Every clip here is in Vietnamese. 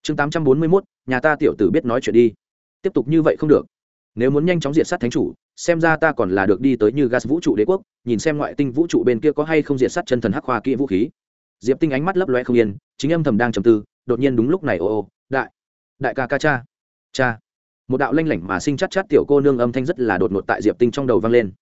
chương 841, nhà ta tiểu tử biết nói chuyện đi. Tiếp tục như vậy không được, nếu muốn nhanh chóng diệt sát thánh chủ, xem ra ta còn là được đi tới như gas vũ trụ đế quốc, nhìn xem ngoại tinh vũ trụ bên kia có hay không diệt sát chân thần hắc khoa kỹ vũ khí. Diệp Tinh ánh mắt lấp loe không yên, chính âm thầm đang trầm tư, đột nhiên đúng lúc này đại ca ca cha. Một đạo lanh lảnh mà sinh chát chát tiểu cô nương âm thanh rất là đột ngột tại Diệp Tinh trong đầu vang lên.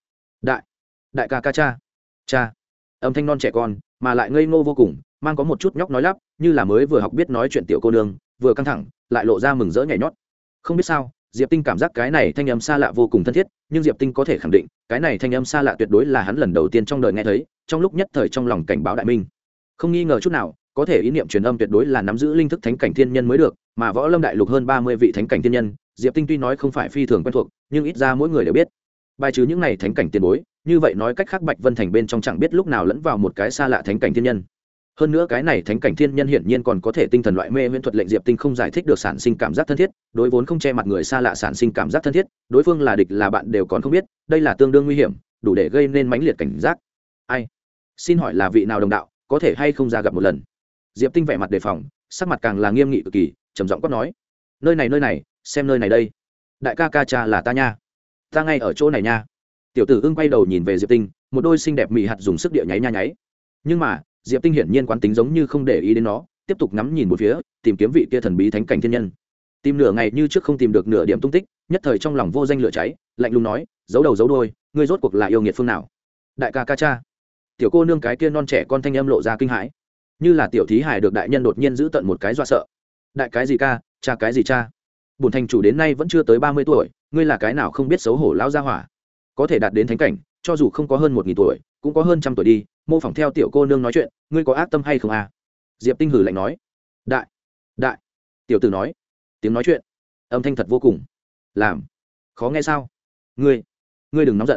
Đại ca ca cha. Âm thanh non trẻ con, mà lại ngây ngô vô cùng, mang có một chút nhóc nói lắp, như là mới vừa học biết nói chuyện tiểu cô nương, vừa căng thẳng, lại lộ ra mừng rỡ nhảy nhót. Không biết sao, Diệp Tinh cảm giác cái này thanh âm xa lạ vô cùng thân thiết, nhưng Diệp Tinh có thể khẳng định, cái này thanh âm xa lạ tuyệt đối là hắn lần đầu tiên trong đời nghe thấy, trong lúc nhất thời trong lòng cảnh báo đại minh. Không nghi ngờ chút nào, có thể ý niệm truyền âm tuyệt đối là nắm giữ linh thức thánh cảnh thiên nhân mới được, mà võ lâm đại lục hơn 30 vị thánh cảnh thiên nhân, Diệp Tinh tuy nói không phải phi thường quen thuộc, nhưng ít ra mỗi người đều biết. Bài trừ những này thánh cảnh tiền bối, như vậy nói cách khác Bạch Vân Thành bên trong chẳng biết lúc nào lẫn vào một cái xa lạ thánh cảnh thiên nhân. Hơn nữa cái này thánh cảnh thiên nhân hiển nhiên còn có thể tinh thần loại mê viễn thuật lệnh Diệp Tinh không giải thích được sản sinh cảm giác thân thiết, đối vốn không che mặt người xa lạ sản sinh cảm giác thân thiết, đối phương là địch là bạn đều còn không biết, đây là tương đương nguy hiểm, đủ để gây nên mãnh liệt cảnh giác. Ai? Xin hỏi là vị nào đồng đạo, có thể hay không ra gặp một lần? Diệp Tinh vẻ mặt đề phòng, sắc mặt càng là nghiêm nghị cực kỳ, trầm giọng quát nói: nơi này, xem nơi này đây. Đại ca ca cha là ta nha, ta ngay ở chỗ này nha. Tiểu tử ưng quay đầu nhìn về Diệp Tinh, một đôi xinh đẹp mị hạt dùng sức địa nháy nha nháy. Nhưng mà Diệp Tinh hiển nhiên quán tính giống như không để ý đến nó, tiếp tục ngắm nhìn một phía, tìm kiếm vị kia thần bí thánh cảnh thiên nhân. Tìm nửa ngày như trước không tìm được nửa điểm tung tích, nhất thời trong lòng vô danh lửa cháy, lạnh lùng nói: giấu đầu giấu đuôi, ngươi rốt cuộc là yêu nghiệt phương nào? Đại ca ca cha. Tiểu cô nương cái kia non trẻ con thanh âm lộ ra kinh hãi, như là tiểu thí hài được đại nhân đột nhiên giữ tận một cái dọa sợ. Đại cái gì ca, cha cái gì cha? Bổn thành chủ đến nay vẫn chưa tới 30 tuổi, ngươi là cái nào không biết xấu hổ lão gia hỏa? Có thể đạt đến thánh cảnh, cho dù không có hơn 1000 tuổi, cũng có hơn trăm tuổi đi, mô phỏng theo tiểu cô nương nói chuyện, ngươi có ác tâm hay không à? Diệp Tinh hử lạnh nói. Đại. Tiểu tử nói, tiếng nói chuyện, âm thanh thật vô cùng. Làm. Khó nghe sao? Ngươi đừng nóng giận,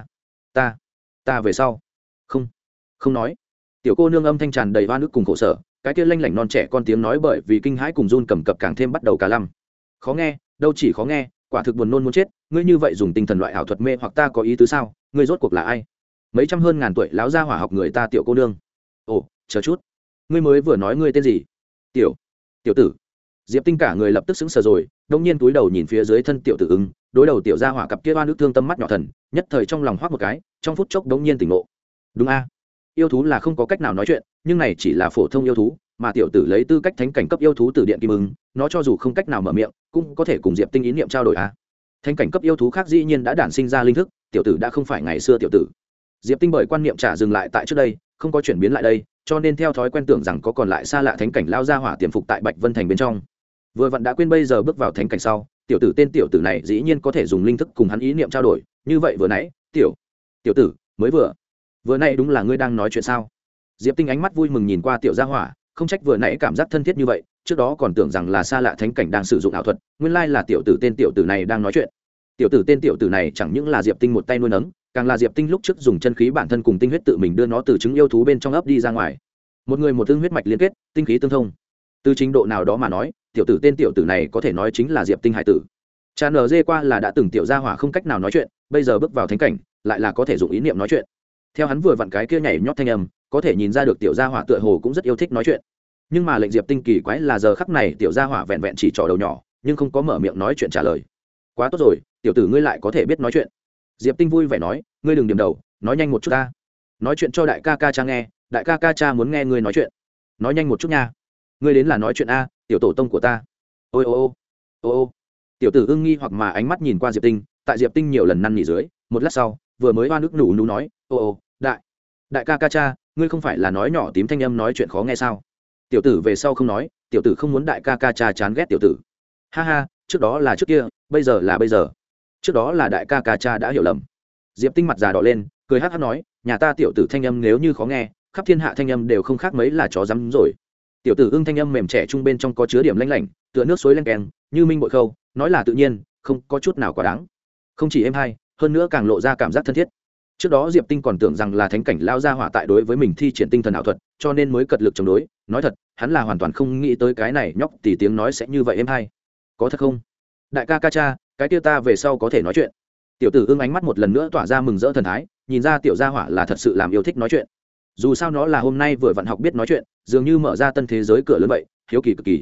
ta về sau. Không nói. Tiểu cô nương âm thanh tràn đầy oan ức cùng khổ sở, cái kia lanh lảnh non trẻ con tiếng nói bởi vì kinh hãi cùng run cầm cập càng thêm bắt đầu cả lăm. Khó nghe, đâu chỉ khó nghe, quả thực buồn nôn muốn chết, ngươi như vậy dùng tinh thần loại ảo thuật mê hoặc ta có ý tứ sao? Ngươi rốt cuộc là ai? Mấy trăm hơn ngàn tuổi lão gia hỏa học người ta tiểu cô nương. Ồ, chờ chút, ngươi mới vừa nói ngươi tên gì? Tiểu tử. Diệp Tinh cả người lập tức sững sờ rồi, đông nhiên túi đầu nhìn phía dưới thân tiểu tử ứng, đối đầu tiểu gia hỏa cặp kia oan ức thương tâm mắt nhỏ thần, nhất thời trong lòng hoắc một cái, trong phút chốc đống nhiên tỉnh ngộ. Đúng a, yêu thú là không có cách nào nói chuyện, nhưng này chỉ là phổ thông yêu thú, mà tiểu tử lấy tư cách thánh cảnh cấp yêu thú từ điện kim ứng, nó cho dù không cách nào mở miệng, cũng có thể cùng Diệp Tinh ý niệm trao đổi a. Thánh cảnh cấp yêu thú khác dĩ nhiên đã đản sinh ra linh thức, tiểu tử đã không phải ngày xưa tiểu tử. Diệp Tinh bởi quan niệm trả dừng lại tại trước đây, không có chuyển biến lại đây, cho nên theo thói quen tưởng rằng có còn lại xa lạ thánh cảnh lao ra hỏa tiềm phục tại Bạch Vân Thành bên trong. Vừa vặn đã quên bây giờ bước vào thánh cảnh sau, tiểu tử này dĩ nhiên có thể dùng linh thức cùng hắn ý niệm trao đổi, như vậy vừa nãy, tiểu tử mới vừa nãy đúng là ngươi đang nói chuyện sao? Diệp Tinh ánh mắt vui mừng nhìn qua tiểu gia hỏa, không trách vừa nãy cảm giác thân thiết như vậy, trước đó còn tưởng rằng là xa lạ thánh cảnh đang sử dụng ảo thuật, nguyên lai là tiểu tử này đang nói chuyện. Tiểu tử này chẳng những là Diệp Tinh một tay nuôi nấng, càng là Diệp Tinh lúc trước dùng chân khí bản thân cùng tinh huyết tự mình đưa nó từ trứng yêu thú bên trong ấp đi ra ngoài. Một người một tương huyết mạch liên kết, tinh khí tương thông. Từ trình độ nào đó mà nói, tiểu tử này có thể nói chính là Diệp Tinh hải tử. Cha NG qua là đã từng tiểu gia hỏa không cách nào nói chuyện, bây giờ bước vào thánh cảnh, lại là có thể dùng ý niệm nói chuyện. Theo hắn vừa vặn cái kia nhảy nhót thanh âm, có thể nhìn ra được tiểu gia hỏa tựa hồ cũng rất yêu thích nói chuyện. Nhưng mà lệnh Diệp Tinh kỳ quái là giờ khắc này tiểu gia hỏa vẹn vẹn chỉ trỏ đầu nhỏ, nhưng không có mở miệng nói chuyện trả lời. Quá tốt rồi, tiểu tử ngươi lại có thể biết nói chuyện. Diệp Tinh vui vẻ nói, ngươi đừng điểm đầu, nói nhanh một chút ta. Nói chuyện cho đại ca ca cha nghe, đại ca ca cha muốn nghe ngươi nói chuyện. Nói nhanh một chút nha. Ngươi đến là nói chuyện a, tiểu tổ tông của ta. Ô. Tiểu tử ưng nghi hoặc mà ánh mắt nhìn qua Diệp Tinh, tại Diệp Tinh nhiều lần năn nỉ dưới, một lát sau, vừa mới oan ức nủ nói, đại ca ca cha, ngươi không phải là nói nhỏ tím thanh âm nói chuyện khó nghe sao? Tiểu tử về sau không nói, tiểu tử không muốn đại ca ca cha chán ghét tiểu tử. Ha ha, trước đó là trước kia, bây giờ là bây giờ. Trước đó là đại ca ca cha đã hiểu lầm. Diệp Tinh mặt già đỏ lên, cười hắc hắc nói, nhà ta tiểu tử thanh âm nếu như khó nghe, khắp thiên hạ thanh âm đều không khác mấy là chó rắm rồi. Tiểu tử ưng thanh âm mềm trẻ trung bên trong có chứa điểm lanh lảnh, tựa nước suối len keng, như minh bội khâu, nói là tự nhiên, không có chút nào quá đáng. Không chỉ êm hay, hơn nữa càng lộ ra cảm giác thân thiết. Trước đó Diệp Tinh còn tưởng rằng là thánh cảnh lao ra hỏa tại đối với mình thi triển tinh thần ảo thuật, cho nên mới cật lực chống đối. Nói thật, hắn là hoàn toàn không nghĩ tới cái này nhóc tỉ tiếng nói sẽ như vậy êm hay. Có thật không? Đại ca ca cha, cái kia ta về sau có thể nói chuyện. Tiểu tử ưng ánh mắt một lần nữa tỏa ra mừng rỡ thần thái, nhìn ra tiểu gia hỏa là thật sự làm yêu thích nói chuyện. Dù sao nó là hôm nay vừa vặn học biết nói chuyện, dường như mở ra tân thế giới cửa lớn vậy, hiếu kỳ cực kỳ.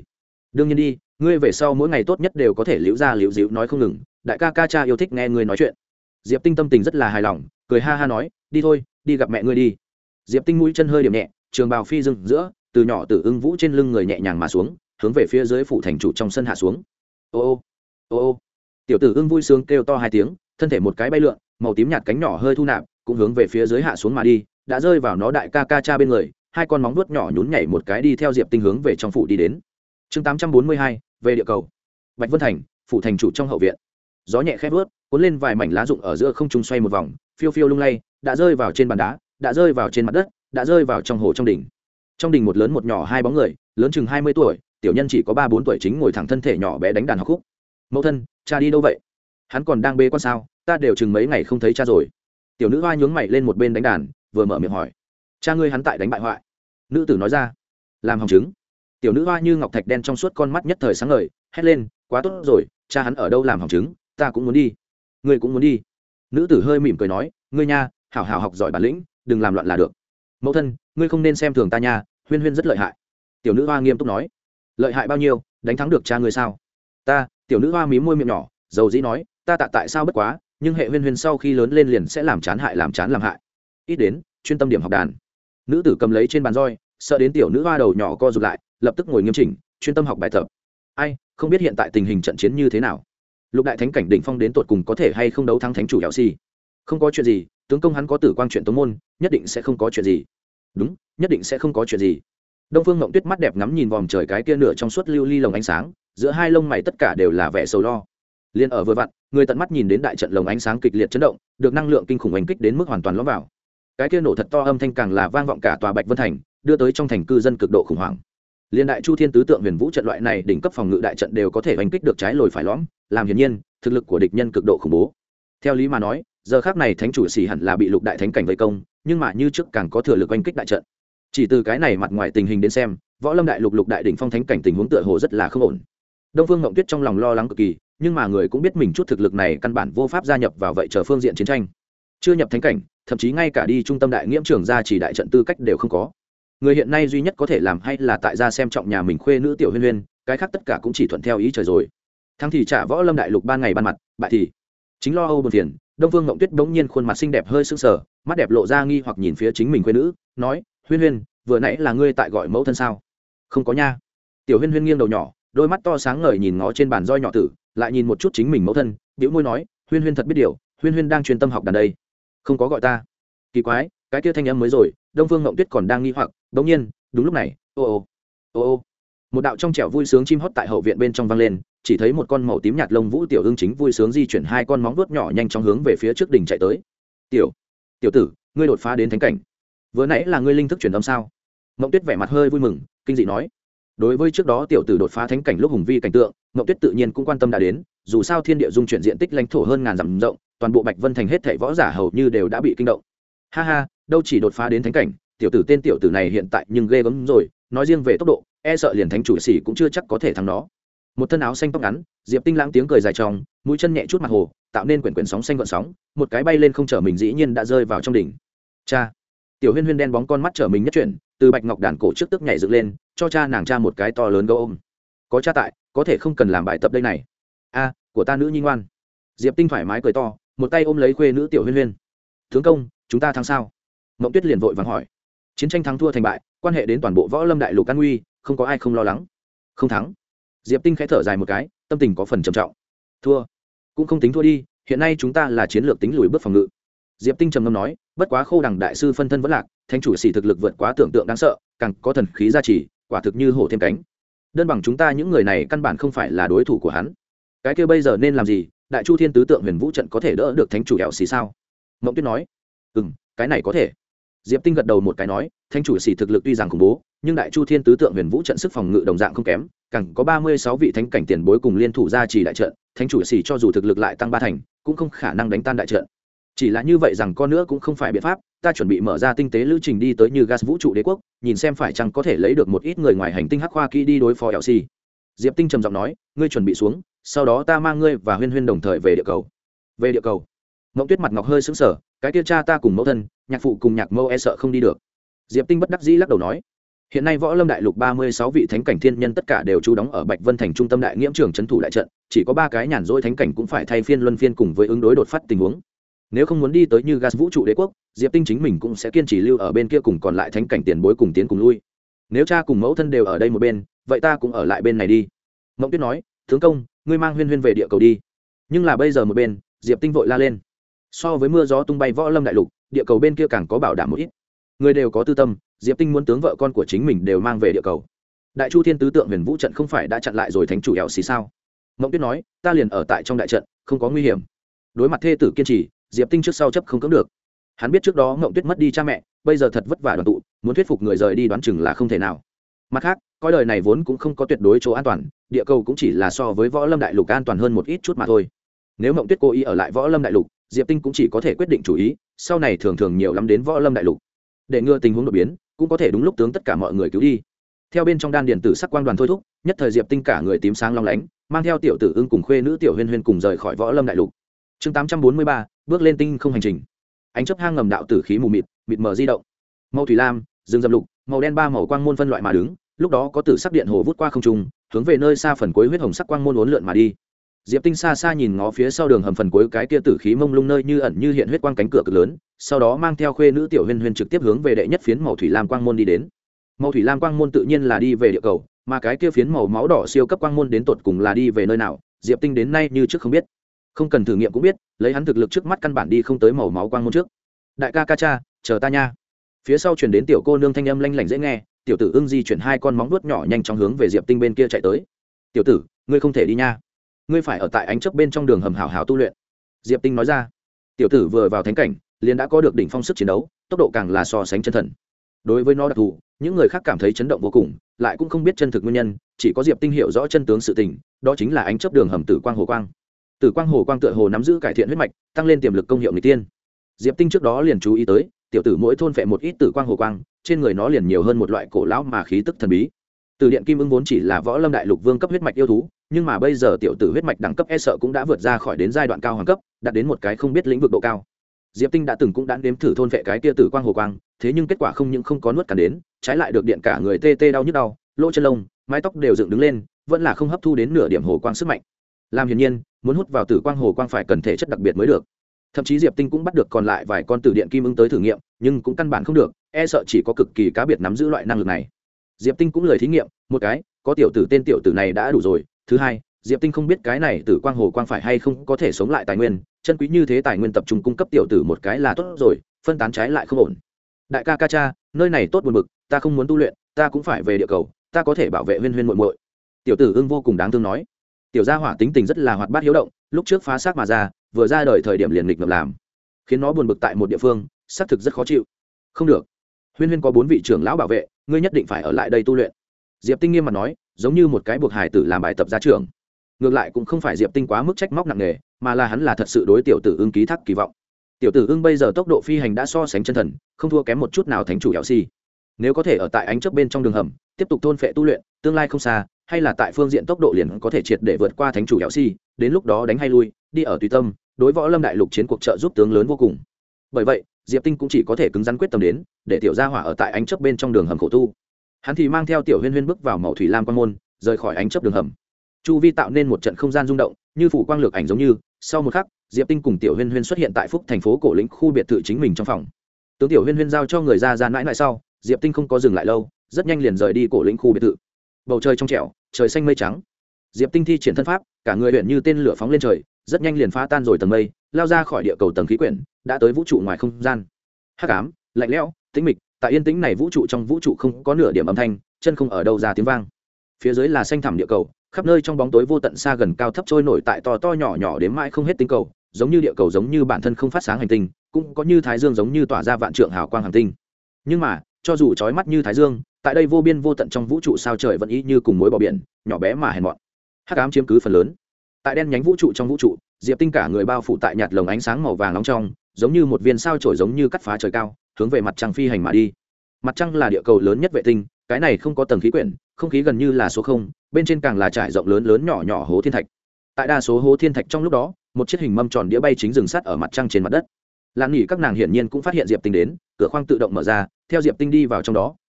đương nhiên đi, ngươi về sau mỗi ngày tốt nhất đều có thể liễu ra liễu dịu nói không ngừng, đại ca ca cha yêu thích nghe ngươi nói chuyện. Diệp Tinh tâm tình rất là hài lòng, cười ha ha nói, đi thôi, đi gặp mẹ ngươi đi. Diệp Tinh mũi chân hơi điểm nhẹ, trường bào phi dừng giữa, từ nhỏ Tử Ưng Vũ trên lưng người nhẹ nhàng mà xuống, hướng về phía dưới phủ thành chủ trong sân hạ xuống. Ô ô ô ô, tiểu Tử Ưng vui sướng kêu to hai tiếng, thân thể một cái bay lượn, màu tím nhạt cánh nhỏ hơi thu nạp, cũng hướng về phía dưới hạ xuống mà đi, đã rơi vào nó đại ca ca cha bên người, hai con móng vuốt nhỏ nhún nhảy một cái đi theo Diệp Tinh hướng về trong phủ đi đến. Chương 842, về địa cầu. Bạch Vân Thành, phủ thành chủ trong hậu viện. Gió nhẹ khẽ vuốt, cuốn lên vài mảnh lá rụng ở giữa không trung xoay một vòng, phiêu phiêu lung lay, đã rơi vào trên bàn đá, đã rơi vào trên mặt đất, đã rơi vào trong hồ trong đỉnh. Trong đỉnh một lớn một nhỏ hai bóng người, lớn chừng 20 tuổi, tiểu nhân chỉ có 3-4 tuổi chính ngồi thẳng thân thể nhỏ bé đánh đàn học khúc. Mẫu thân, cha đi đâu vậy? Hắn còn đang bế quan sao? Ta đều chừng mấy ngày không thấy cha rồi. Tiểu nữ hoa nhướng mày lên một bên đánh đàn, vừa mở miệng hỏi. Cha ngươi hắn tại đánh bại hoại. Nữ tử nói ra. Làm hỏng chứng. Tiểu nữ hoa như ngọc thạch đen trong suốt con mắt nhất thời sáng ngời, hét lên, quá tốt rồi, cha hắn ở đâu làm hỏng chứng, ta cũng muốn đi. Ngươi cũng muốn đi. Nữ tử hơi mỉm cười nói, ngươi nha, hảo hảo học giỏi bản lĩnh, đừng làm loạn là được. Mẫu thân, ngươi không nên xem thường ta nha, Huyên Huyên rất lợi hại. Tiểu nữ hoa nghiêm túc nói. Lợi hại bao nhiêu, đánh thắng được cha ngươi sao? Ta, tiểu nữ hoa mím môi miệng nhỏ, dầu dĩ nói, ta tại sao bất quá, nhưng hệ Huyên Huyên sau khi lớn lên liền sẽ làm chán hại làm chán làm hại. Ít đến, chuyên tâm điểm học đàn. Nữ tử cầm lấy trên bàn roi, sợ đến tiểu nữ hoa đầu nhỏ co rụt lại, lập tức ngồi nghiêm chỉnh, chuyên tâm học bài tập. Ai, không biết hiện tại tình hình trận chiến như thế nào? Lục đại thánh cảnh đỉnh phong đến tột cùng có thể hay không đấu thắng thánh chủ Hẻo Si? Không có chuyện gì, tướng công hắn có tử quang chuyện tống môn, nhất định sẽ không có chuyện gì. Đúng, nhất định sẽ không có chuyện gì. Đông Phương Mộng Tuyết mắt đẹp ngắm nhìn vòm trời cái kia nửa trong suốt lưu ly lồng ánh sáng, giữa hai lông mày tất cả đều là vẻ sầu lo. Liên ở vừa vặn, người tận mắt nhìn đến đại trận lồng ánh sáng kịch liệt chấn động, được năng lượng kinh khủng oanh kích đến mức hoàn toàn lõm vào. Cái kia nổ thật to âm thanh càng là vang vọng cả tòa Bạch Vân Thành, đưa tới trong thành cư dân cực độ khủng hoảng. Liên đại Chu Thiên tứ tượng huyền vũ trận loại này đỉnh cấp phòng ngự đại trận đều có thể oanh kích được trái lồi phải lõm, làm hiển nhiên, thực lực của địch nhân cực độ khủng bố. Theo lý mà nói, giờ khắc này thánh chủ xỉ hẳn là bị lục đại thánh cảnh vây công, nhưng mà như trước càng có thừa lực oanh kích đại trận. Chỉ từ cái này mặt ngoài tình hình đến xem, võ lâm đại lục đại đỉnh phong thánh cảnh tình huống tựa hồ rất là không ổn. Đông Phương Ngộng Tuyết trong lòng lo lắng cực kỳ, nhưng mà người cũng biết mình chút thực lực này căn bản vô pháp gia nhập vào vậy chờ phương diện chiến tranh. Chưa nhập thánh cảnh, thậm chí ngay cả đi trung tâm đại nghiễm trưởng gia chỉ đại trận tư cách đều không có. Người hiện nay duy nhất có thể làm hay là tại gia xem trọng nhà mình khuê nữ tiểu Huyên Huyên, cái khác tất cả cũng chỉ thuận theo ý trời rồi. Thắng thì trả võ lâm đại lục ban ngày ban mặt, bại thì chính lo âu buồn phiền. Đông Phương Ngộng Tuyết bỗng nhiên khuôn mặt xinh đẹp hơi sưng sờ, mắt đẹp lộ ra nghi hoặc nhìn phía chính mình khuê nữ, nói: Huyên Huyên, vừa nãy là ngươi tại gọi mẫu thân sao? Không có nha. Tiểu Huyên Huyên nghiêng đầu nhỏ, đôi mắt to sáng ngời nhìn ngó trên bàn roi nhỏ tử, lại nhìn một chút chính mình mẫu thân, bĩu môi nói: Huyên Huyên thật biết điều, Huyên Huyên đang chuyên tâm học đàn đây, không có gọi ta. Kỳ quái, cái kia thanh âm mới rồi. Đông Phương Ngộng Tuyết còn đang nghi hoặc, bỗng nhiên, đúng lúc này, ô ô ô ô, một đạo trong trẻo vui sướng chim hót tại hậu viện bên trong vang lên, chỉ thấy một con màu tím nhạt lông vũ tiểu ưng chính vui sướng di chuyển hai con móng vuốt nhỏ nhanh chóng hướng về phía trước đỉnh chạy tới. Tiểu tử, ngươi đột phá đến thánh cảnh, vừa nãy là ngươi linh thức truyền âm sao? Mộng Tuyết vẻ mặt hơi vui mừng, kinh dị nói. Đối với trước đó tiểu tử đột phá thánh cảnh lúc hùng vi cảnh tượng, Mộng Tuyết tự nhiên cũng quan tâm đã đến, dù sao thiên địa dung chuyển diện tích lãnh thổ hơn ngàn dặm rộng, toàn bộ Bạch Vân Thành hết thảy võ giả hầu như đều đã bị kinh động. Ha ha, đâu chỉ đột phá đến thánh cảnh, tiểu tử tên tiểu tử này hiện tại nhưng ghê gớm rồi, nói riêng về tốc độ, e sợ liền thánh chủ sĩ cũng chưa chắc có thể thắng nó. Một thân áo xanh tóc ngắn, Diệp Tinh lãng tiếng cười dài trong, mũi chân nhẹ chút mặt hồ, tạo nên quyển quyển sóng xanh gợn sóng, một cái bay lên không trở mình dĩ nhiên đã rơi vào trong đỉnh. Cha. Tiểu Huyên Huyên đen bóng con mắt trở mình nhất chuyển, từ bạch ngọc đàn cổ trước tức nhảy dựng lên, cho cha nàng cha một cái to lớn gấu ôm. Có cha tại, có thể không cần làm bài tập đây này. A, của ta nữ nhi ngoan. Diệp Tinh thoải mái cười to, một tay ôm lấy khuê nữ Tiểu Huyên Huyên. Tướng công, chúng ta thắng sao? Mộng Tuyết liền vội vàng hỏi. Chiến tranh thắng thua thành bại, quan hệ đến toàn bộ võ lâm đại lục an nguy, không có ai không lo lắng. Không thắng. Diệp Tinh khẽ thở dài một cái, tâm tình có phần trầm trọng. Thua cũng không tính thua đi, hiện nay chúng ta là chiến lược tính lùi bước phòng ngự. Diệp Tinh trầm ngâm nói, bất quá Khô Đằng đại sư phân thân vẫn lạc, thánh chủ sĩ thực lực vượt quá tưởng tượng đáng sợ, càng có thần khí gia trì, quả thực như hổ thêm cánh. Đơn bằng chúng ta những người này căn bản không phải là đối thủ của hắn. Cái kia bây giờ nên làm gì? Đại Chu Thiên tứ tượng huyền vũ trận có thể đỡ được thánh chủ Hẻo Xỉ sao? Mộng Tuyết nói. Cái này có thể. Diệp Tinh gật đầu một cái nói, thánh chủ Xỉ thực lực tuy rằng khủng bố, nhưng Đại Chu Thiên tứ tượng huyền vũ trận sức phòng ngự đồng dạng không kém, càng có 36 vị thánh cảnh tiền bối cùng liên thủ gia trì đại trận, thánh chủ Xỉ cho dù thực lực lại tăng 3 thành, cũng không khả năng đánh tan đại trận. Chỉ là như vậy rằng con nữa cũng không phải biện pháp, ta chuẩn bị mở ra tinh tế lữ trình đi tới như gas vũ trụ đế quốc, nhìn xem phải chăng có thể lấy được một ít người ngoài hành tinh hắc khoa kỹ đi đối phó Hẻo Xỉ. Diệp Tinh trầm giọng nói, ngươi chuẩn bị xuống, sau đó ta mang ngươi và Huyên Huyên đồng thời về địa cầu. Về địa cầu? Mộng Tuyết mặt ngọc hơi sững sờ, cái kia cha ta cùng mẫu thân, nhạc phụ cùng nhạc mẫu e sợ không đi được. Diệp Tinh bất đắc dĩ lắc đầu nói, Hiện nay Võ Lâm Đại Lục 36 vị thánh cảnh thiên nhân tất cả đều trú đóng ở Bạch Vân thành trung tâm đại nghiễm trường trấn thủ đại trận, chỉ có 3 cái nhàn rỗi thánh cảnh cũng phải thay phiên luân phiên cùng với ứng đối đột phát tình huống. Nếu không muốn đi tới như Gas Vũ trụ Đế quốc, Diệp Tinh chính mình cũng sẽ kiên trì lưu ở bên kia cùng còn lại thánh cảnh tiền bối cùng tiến cùng lui. Nếu cha cùng mẫu thân đều ở đây một bên, vậy ta cũng ở lại bên này đi. Mộng Tuyết nói, tướng công, ngươi mang Huyên Huyên về địa cầu đi. Nhưng là bây giờ một bên, Diệp Tinh vội la lên. So với mưa gió tung bay Võ Lâm Đại Lục, địa cầu bên kia càng có bảo đảm một ít. Người đều có tư tâm, Diệp Tinh muốn tướng vợ con của chính mình đều mang về địa cầu. Đại Chu Thiên tứ tượng Huyền Vũ trận không phải đã chặn lại rồi thánh chủ ẻo xì sao? Mộng Tuyết nói, ta liền ở tại trong đại trận, không có nguy hiểm. Đối mặt thê tử kiên trì, Diệp Tinh trước sau chấp không cưỡng được. Hắn biết trước đó Mộng Tuyết mất đi cha mẹ, bây giờ thật vất vả đoàn tụ, muốn thuyết phục người rời đi đoán chừng là không thể nào. Mặt khác, coi đời này vốn cũng không có tuyệt đối chỗ an toàn, địa cầu cũng chỉ là so với Võ Lâm Đại Lục an toàn hơn một ít chút mà thôi. Nếu Mộng Tuyết cố ý ở lại Võ Lâm Đại Lục, Diệp Tinh cũng chỉ có thể quyết định chủ ý, sau này thường thường nhiều lắm đến Võ Lâm Đại Lục. Để ngừa tình huống đột biến, cũng có thể đúng lúc tướng tất cả mọi người cứu đi. Theo bên trong đan điện tử sắc quang đoàn thôi thúc, nhất thời Diệp Tinh cả người tím sáng long lánh, mang theo tiểu tử ưng cùng khuê nữ tiểu Huyên Huyên cùng rời khỏi Võ Lâm Đại Lục. Chương 843, bước lên tinh không hành trình. Ánh chớp hang ngầm đạo tử khí mù mịt, mịt mờ di động. Màu thủy lam, rừng rậm lục, màu đen ba màu quang môn phân loại mà đứng, lúc đó có tử sắc điện hồ vút qua không trung, hướng về nơi xa phần cuối huyết hồng sắc quang môn uốn lượn mà đi. Diệp Tinh xa xa nhìn ngó phía sau đường hầm phần cuối cái kia tử khí mông lung nơi như ẩn như hiện huyết quang cánh cửa cực lớn, sau đó mang theo khuê nữ tiểu Huyên Huyên trực tiếp hướng về đệ nhất phiến màu thủy lam quang môn đi đến. Màu thủy lam quang môn tự nhiên là đi về địa cầu, mà cái kia phiến màu máu đỏ siêu cấp quang môn đến tột cùng là đi về nơi nào, Diệp Tinh đến nay như trước không biết. Không cần thử nghiệm cũng biết, lấy hắn thực lực trước mắt căn bản đi không tới màu máu quang môn trước. Đại ca ca cha, chờ ta nha. Phía sau truyền đến tiểu cô nương thanh âm lanh lảnh dễ nghe, tiểu tử ưng di chuyển hai con móng vuốt nhỏ nhanh chóng hướng về Diệp Tinh bên kia chạy tới. Tiểu tử, ngươi không thể đi nha, ngươi phải ở tại ánh chớp bên trong đường hầm hảo hảo tu luyện. Diệp Tinh nói ra. Tiểu tử vừa vào thánh cảnh, liền đã có được đỉnh phong sức chiến đấu, tốc độ càng là so sánh chân thần. Đối với nó đặc thù, những người khác cảm thấy chấn động vô cùng, lại cũng không biết chân thực nguyên nhân, chỉ có Diệp Tinh hiểu rõ chân tướng sự tình, đó chính là ánh chớp đường hầm tử quang hồ quang. Tử quang hồ quang tựa hồ nắm giữ cải thiện huyết mạch, tăng lên tiềm lực công hiệu người tiên. Diệp Tinh trước đó liền chú ý tới, tiểu tử mỗi thôn phệ một ít tử quang hồ quang, trên người nó liền nhiều hơn một loại cổ lão mà khí tức thần bí. Từ điện kim ưng vốn chỉ là Võ Lâm Đại Lục vương cấp huyết mạch yêu thú, nhưng mà bây giờ tiểu tử huyết mạch đẳng cấp e sợ cũng đã vượt ra khỏi đến giai đoạn cao hoàng cấp, đạt đến một cái không biết lĩnh vực độ cao. Diệp Tinh đã từng cũng đã nếm thử thôn phệ cái tia tử quang hồ quang, thế nhưng kết quả không những không có nuốt cắn đến, trái lại được điện cả người tê tê đau nhức đau, lỗ chân lông, mái tóc đều dựng đứng lên, vẫn là không hấp thu đến nửa điểm hồ quang sức mạnh. Làm hiển nhiên, muốn hút vào tử quang hồ quang phải cần thể chất đặc biệt mới được. Thậm chí Diệp Tinh cũng bắt được còn lại vài con tử điện kim ưng tới thử nghiệm, nhưng cũng căn bản không được, e sợ chỉ có cực kỳ cá biệt nắm giữ loại năng lực này. Diệp Tinh cũng lời thí nghiệm, một cái, có tiểu tử tên tiểu tử này đã đủ rồi, thứ hai, Diệp Tinh không biết cái này tử quang hồ quang phải hay không có thể sống lại tài nguyên, chân quý như thế tài nguyên tập trung cung cấp tiểu tử một cái là tốt rồi, phân tán trái lại không ổn. Đại ca ca cha, nơi này tốt buồn bực, ta không muốn tu luyện, ta cũng phải về địa cầu, ta có thể bảo vệ Huyên Huyên muội muội. Tiểu tử ưng vô cùng đáng thương nói. Tiểu gia hỏa tính tình rất là hoạt bát hiếu động, lúc trước phá xác mà ra, vừa ra đời thời điểm liền nghịch ngợm làm, khiến nó buồn bực tại một địa phương, xác thực rất khó chịu. Không được, Huyên Huyên có 4 vị trưởng lão bảo vệ, ngươi nhất định phải ở lại đây tu luyện. Diệp Tinh nghiêm mặt nói, giống như một cái buộc hài tử làm bài tập ra trường. Ngược lại cũng không phải Diệp Tinh quá mức trách móc nặng nề, mà là hắn là thật sự đối tiểu tử ưng ký thác kỳ vọng. Tiểu tử ưng bây giờ tốc độ phi hành đã so sánh chân thần, không thua kém một chút nào thánh chủ Eo Si. Nếu có thể ở tại ánh chớp bên trong đường hầm, tiếp tục thôn phệ tu luyện, tương lai không xa, hay là tại phương diện tốc độ liền có thể triệt để vượt qua thánh chủ Eo Si, đến lúc đó đánh hay lui, đi ở tùy tâm, đối Võ Lâm Đại Lục chiến cuộc trợ giúp tướng lớn vô cùng. Bởi vậy, Diệp Tinh cũng chỉ có thể cứng rắn quyết tâm đến, để tiểu gia hỏa ở tại ánh chớp bên trong đường hầm khổ tu. Hắn thì mang theo tiểu Huyên Huyên bước vào màu thủy lam quan môn, rời khỏi ánh chớp đường hầm. Chu vi tạo nên một trận không gian rung động, như phủ quang lược ảnh giống như. Sau một khắc, Diệp Tinh cùng tiểu Huyên Huyên xuất hiện tại Phúc thành phố cổ lĩnh khu biệt thự chính mình trong phòng. Tướng tiểu Huyên Huyên giao cho người ra mãi mãi sau, Diệp Tinh không có dừng lại lâu, rất nhanh liền rời đi cổ lĩnh khu biệt thự. Bầu trời trong trẻo, trời xanh mây trắng. Diệp Tinh thi triển thân pháp, cả người luyện như tên lửa phóng lên trời, rất nhanh liền phá tan rồi tầng mây, lao ra khỏi địa cầu tầng khí quyển, đã tới vũ trụ ngoài không gian. Hắc ám, lạnh lẽo, tĩnh mịch, tại yên tĩnh này vũ trụ trong vũ trụ không có nửa điểm âm thanh, chân không ở đâu ra tiếng vang. Phía dưới là xanh thẳm địa cầu, khắp nơi trong bóng tối vô tận xa gần cao thấp trôi nổi tại to to nhỏ nhỏ đến mãi không hết tinh cầu, giống như địa cầu giống như bản thân không phát sáng hành tinh, cũng có như thái dương giống như tỏa ra vạn trượng hào quang hành tinh. Nhưng mà, cho dù chói mắt như thái dương, tại đây vô biên vô tận trong vũ trụ sao trời vẫn y như cùng mối bỏ biển, nhỏ bé mà hèn mọn. Hắc ám chiếm cứ phần lớn. Tại đen nhánh vũ trụ trong vũ trụ, Diệp Tinh cả người bao phủ tại nhạt lồng ánh sáng màu vàng nóng trong, giống như một viên sao chổi giống như cắt phá trời cao, hướng về mặt trăng phi hành mà đi. Mặt trăng là địa cầu lớn nhất vệ tinh, cái này không có tầng khí quyển, không khí gần như là số 0, bên trên càng là trải rộng lớn lớn nhỏ nhỏ hố thiên thạch. Tại đa số hố thiên thạch trong lúc đó, một chiếc hình mâm tròn đĩa bay chính dừng sát ở mặt trăng trên mặt đất. Lan nghỉ các nàng hiển nhiên cũng phát hiện Diệp Tinh đến, cửa khoang tự động mở ra, theo Diệp Tinh đi vào trong đó,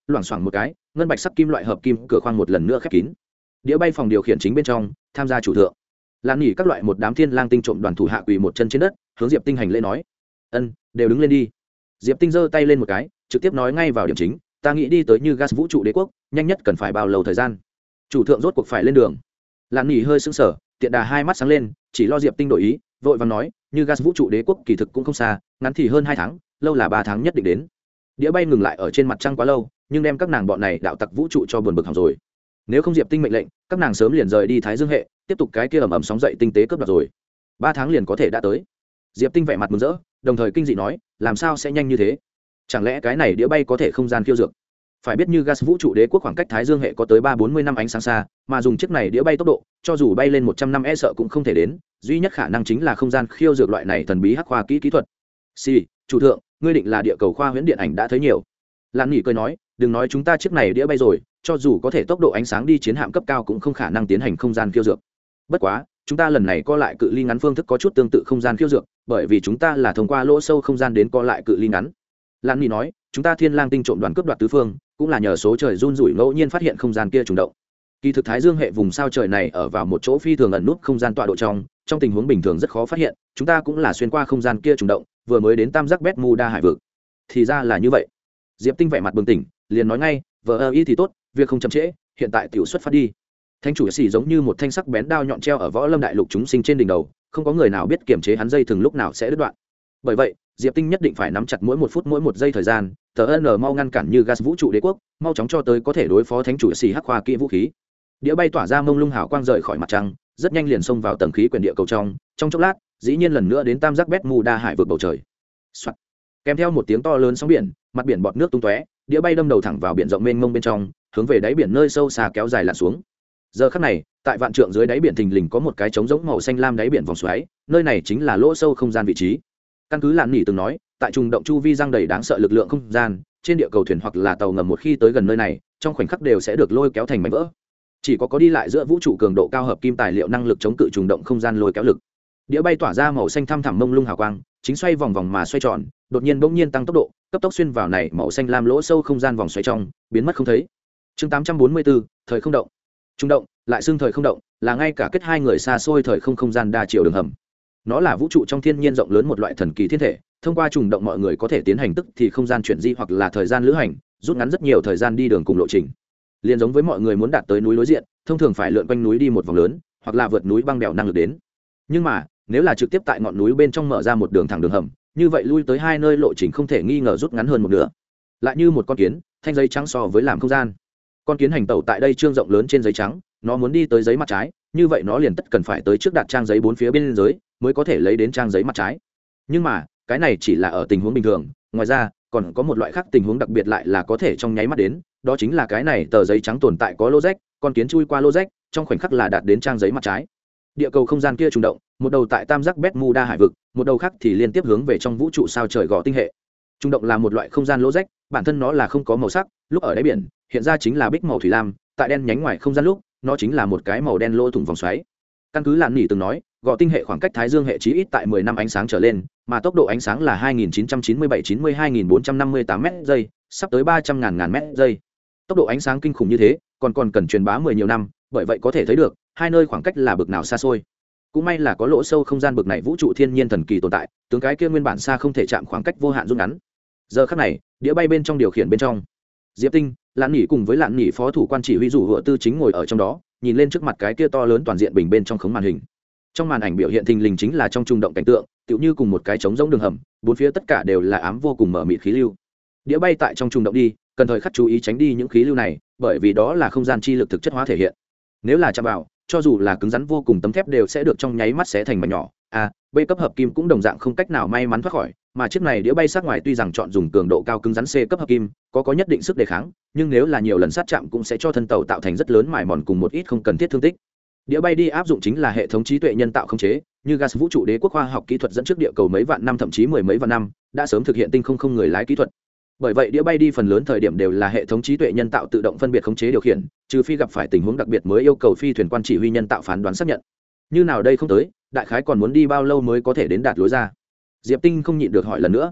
loảng xoảng một cái, ngân bạch sắc kim loại hợp kim cửa khoang một lần nữa khép kín. Đĩa bay phòng điều khiển chính bên trong, tham gia chủ thượng. Lan nghỉ các loại một đám thiên lang tinh trộm đoàn thủ hạ quỳ một chân trên đất, hướng Diệp Tinh hành lễ nói: "Ân, đều đứng lên đi." Diệp Tinh giơ tay lên một cái, trực tiếp nói ngay vào điểm chính: "Ta nghĩ đi tới như gas vũ trụ đế quốc, nhanh nhất cần phải bao lâu thời gian?" Chủ thượng rốt cuộc phải lên đường. Lan nghỉ hơi sững sờ, tiện đà hai mắt sáng lên, chỉ lo Diệp Tinh đổi ý, vội vàng nói: "Như gas vũ trụ đế quốc kỳ thực cũng không xa, ngắn thì hơn 2 tháng, lâu là 3 tháng nhất định đến." Đĩa bay ngừng lại ở trên mặt trăng quá lâu, nhưng đem các nàng bọn này đạo tặc vũ trụ cho buồn bực hỏng rồi. Nếu không Diệp Tinh mệnh lệnh, các nàng sớm liền rời đi Thái Dương hệ, tiếp tục cái kia ầm ầm sóng dậy tinh tế cướp đoạt rồi. 3 tháng liền có thể đã tới. Diệp Tinh vẻ mặt mừng rỡ, đồng thời kinh dị nói: "Làm sao sẽ nhanh như thế? Chẳng lẽ cái này đĩa bay có thể không gian khiêu dược?" Phải biết như gas vũ trụ đế quốc khoảng cách Thái Dương hệ có tới 340 năm ánh sáng xa, mà dùng chiếc này đĩa bay tốc độ, cho dù bay lên 100 năm e sợ cũng không thể đến, duy nhất khả năng chính là không gian khiêu dược loại này thần bí hắc khoa kỹ thuật. "Xì, chủ thượng, ngươi định là địa cầu khoa huyễn điện ảnh đã thấy nhiều." Lan Nghị cười nói: "Đừng nói chúng ta chiếc này đĩa bay rồi, cho dù có thể tốc độ ánh sáng đi chiến hạm cấp cao cũng không khả năng tiến hành không gian khiêu dược. Bất quá, chúng ta lần này co lại cự ly ngắn phương thức có chút tương tự không gian khiêu dược, bởi vì chúng ta là thông qua lỗ sâu không gian đến co lại cự ly ngắn." Lan Nghị nói: "Chúng ta Thiên Lang tinh trộm đoàn cướp đoạt tứ phương, cũng là nhờ số trời run rủi ngẫu nhiên phát hiện không gian kia trùng động. Kỳ thực Thái Dương hệ vùng sao trời này ở vào một chỗ phi thường ẩn nút không gian tọa độ trong tình huống bình thường rất khó phát hiện, chúng ta cũng là xuyên qua không gian kia trùng động, vừa mới đến tam giác Bermuda hải vực." Thì ra là như vậy. Diệp Tinh vẻ mặt bừng tỉnh, liền nói ngay: "Vợ y thì tốt, việc không chậm trễ, hiện tại tiểu xuất phát đi." Thánh chủ xỉ giống như một thanh sắc bén đao nhọn treo ở võ lâm đại lục chúng sinh trên đỉnh đầu, không có người nào biết kiềm chế hắn dây thường lúc nào sẽ đứt đoạn. Bởi vậy, Diệp Tinh nhất định phải nắm chặt mỗi 1 phút mỗi 1 giây thời gian, mau ngăn cản như gas vũ trụ đế quốc, mau chóng cho tới có thể đối phó thánh chủ xỉ hắc khoa kỹ vũ khí. Đĩa bay tỏa ra mông lung hào quang rời khỏi mặt trăng, rất nhanh liền xông vào tầng khí quyển địa cầu trong chốc lát, dĩ nhiên lần nữa đến tam giác Bermuda hải vực bầu trời. Soạt. Kèm theo một tiếng to lớn sóng biển, mặt biển bọt nước tung tóe, đĩa bay đâm đầu thẳng vào biển rộng mênh mông bên trong, hướng về đáy biển nơi sâu xa kéo dài lặn xuống. Giờ khắc này, tại vạn trượng dưới đáy biển thình lình có một cái trống rỗng màu xanh lam đáy biển vòng xoáy, nơi này chính là lỗ sâu không gian vị trí. Căn cứ Lạn Nghị từng nói, tại trùng động chu vi giăng đầy đáng sợ lực lượng không gian, trên địa cầu thuyền hoặc là tàu ngầm một khi tới gần nơi này, trong khoảnh khắc đều sẽ được lôi kéo thành mảnh vỡ. Chỉ có đi lại giữa vũ trụ cường độ cao hợp kim tài liệu năng lực chống cự trùng động không gian lôi kéo lực. Đĩa bay tỏa ra màu xanh thăm thẳm mông lung hào quang, chính xoay vòng vòng mà xoay tròn, đột nhiên bỗng nhiên tăng tốc độ, cấp tốc xuyên vào này màu xanh lam lỗ sâu không gian vòng xoáy trong, biến mất không thấy. Chương 844, thời không động. Trung động, lại xưng thời không động, là ngay cả kết hai người xa xôi thời không không gian đa chiều đường hầm. Nó là vũ trụ trong thiên nhiên rộng lớn một loại thần kỳ thiên thể, thông qua trùng động mọi người có thể tiến hành tức thì không gian chuyển di hoặc là thời gian lữ hành, rút ngắn rất nhiều thời gian đi đường cùng lộ trình. Liên giống với mọi người muốn đạt tới núi đối diện, thông thường phải lượn quanh núi đi một vòng lớn, hoặc là vượt núi băng đèo năng lực đến. Nhưng mà, nếu là trực tiếp tại ngọn núi bên trong mở ra một đường thẳng đường hầm, như vậy lui tới hai nơi lộ trình không thể nghi ngờ rút ngắn hơn một nửa. Lại như một con kiến, thanh giấy trắng so với làm không gian. Con kiến hành tẩu tại đây trương rộng lớn trên giấy trắng, nó muốn đi tới giấy mặt trái, như vậy nó liền tất cần phải tới trước đặt trang giấy bốn phía bên dưới mới có thể lấy đến trang giấy mặt trái. Nhưng mà, cái này chỉ là ở tình huống bình thường, ngoài ra, còn có một loại khác tình huống đặc biệt lại là có thể trong nháy mắt đến, đó chính là cái này tờ giấy trắng tồn tại có lỗ rách, con kiến chui qua lỗ rách, trong khoảnh khắc là đạt đến trang giấy mặt trái. Địa cầu không gian kia trùng động, một đầu tại tam giác Bermuda hải vực, một đầu khác thì liên tiếp hướng về trong vũ trụ sao trời gò tinh hệ. Trùng động là một loại không gian lỗ rách, bản thân nó là không có màu sắc, lúc ở đáy biển, hiện ra chính là bích màu thủy lam, tại đen nhánh ngoài không gian lúc, nó chính là một cái màu đen lỗ thủng vòng xoáy. Căn cứ Lạn Nỉ từng nói, gò tinh hệ khoảng cách Thái Dương hệ chí ít tại 10 năm ánh sáng trở lên, mà tốc độ ánh sáng là 2997-92.458 m/giây, sắp tới 300.000 m/giây. Tốc độ ánh sáng kinh khủng như thế, còn cần truyền bá 10 nhiều năm, bởi vậy có thể thấy được, hai nơi khoảng cách là bực nào xa xôi. Cũng may là có lỗ sâu không gian bực này vũ trụ thiên nhiên thần kỳ tồn tại, tướng cái kia nguyên bản xa không thể chạm khoảng cách vô hạn rút ngắn. Giờ khắc này, đĩa bay bên trong điều khiển bên trong, Diệp Tinh, Lạn Nỉ cùng với Lạn Nỉ phó thủ quan chỉ huy rủ hựa tư chính ngồi ở trong đó, nhìn lên trước mặt cái kia to lớn toàn diện bình bên trong khống màn hình. Trong màn ảnh biểu hiện thình lình chính là trong trung động cảnh tượng, tựu như cùng một cái trống rỗng đường hầm, bốn phía tất cả đều là ám vô cùng mở mịt khí lưu. Đĩa bay tại trong trung động đi, cần thời khắc chú ý tránh đi những khí lưu này, bởi vì đó là không gian chi lực thực chất hóa thể hiện. Nếu là chạm vào, cho dù là cứng rắn vô cùng tấm thép đều sẽ được trong nháy mắt xé thành mảnh nhỏ. A, B cấp hợp kim cũng đồng dạng không cách nào may mắn thoát khỏi, mà chiếc này đĩa bay sát ngoài tuy rằng chọn dùng cường độ cao cứng rắn C cấp hợp kim, có nhất định sức đề kháng, nhưng nếu là nhiều lần sát chạm cũng sẽ cho thân tàu tạo thành rất lớn mài mòn cùng một ít không cần thiết thương tích. Đĩa bay đi áp dụng chính là hệ thống trí tuệ nhân tạo khống chế, như gas vũ trụ đế quốc khoa học kỹ thuật dẫn trước địa cầu mấy vạn năm thậm chí mười mấy vạn năm, đã sớm thực hiện tinh không người lái kỹ thuật. Bởi vậy đĩa bay đi phần lớn thời điểm đều là hệ thống trí tuệ nhân tạo tự động phân biệt khống chế điều khiển, trừ phi gặp phải tình huống đặc biệt mới yêu cầu phi thuyền quan chỉ huy nhân tạo phán đoán xác nhận. Như nào đây không tới, đại khái còn muốn đi bao lâu mới có thể đến đạt lối ra? Diệp Tinh không nhịn được hỏi lần nữa.